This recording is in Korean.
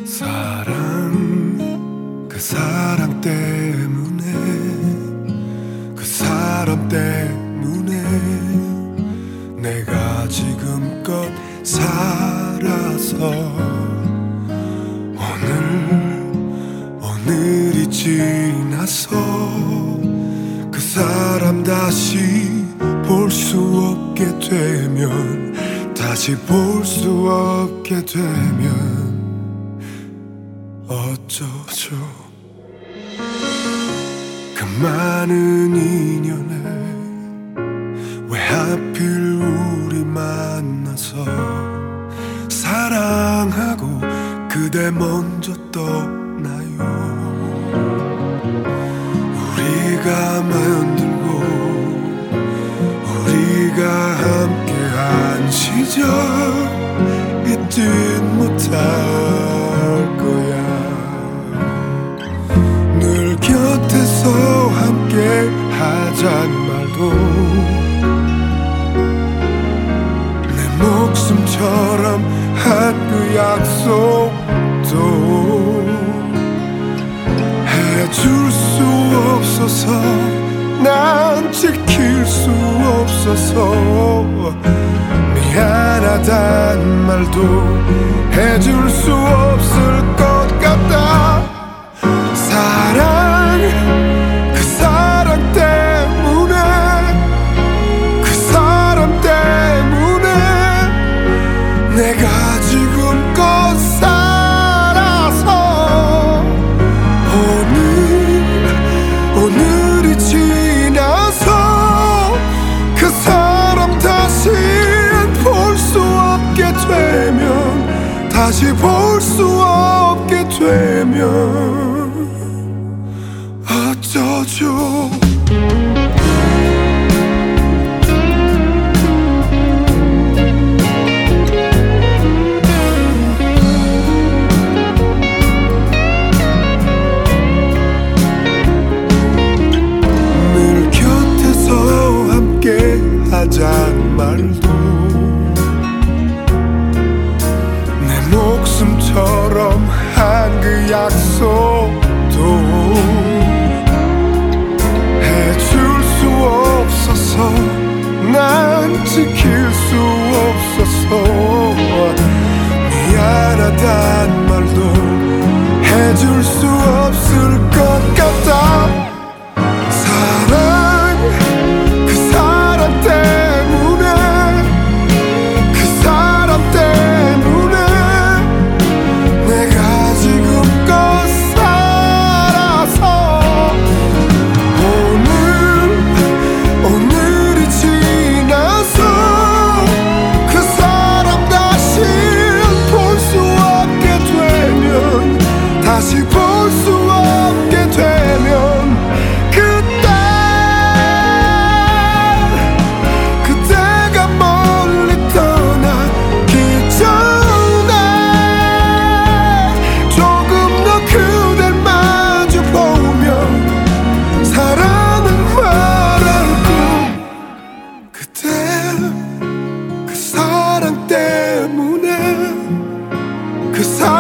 사랑, 그 사랑 때문에, 그 사람 때문에 내가 지금껏 살아서 오늘이 지나서 그 사람 다시 볼 수 없게 되면, 다시 볼 수 없게 되면 어쩌죠. 그 많은 인연에 왜 하필 우리 만나서 사랑하고 그대 먼저 떠나요. 우리가 만들고 우리가 함께한 시절 잊지 못할 거야. 늘 곁에서 함께 하잔 말도 내 목숨처럼 한 그 약속도 해줄 수 없어서, 난 지킬 수 없어서 미안하단 말도 해줄 수 없을 것 같다. 사랑, 그 사랑 때문에, 그 사람 때문에 내가 지금껏 살아서 오늘이 지나서 그 사람 다시 볼 수 없게 되면, 다시 볼 수 없게 되면 어쩌죠. 하잔 말도 내 목숨처럼 한 그 약속도 해줄 수 없어서, 난 지킬 수 없어서 미안하단 말도 해줄 수 없을 것 같다. 다시 볼 수 없게 되면 그때가 멀리 떠나기 전에 조금 더 그댈 마주 보며 사랑은 말하고, 그때 그 사랑 때문에, 그 사랑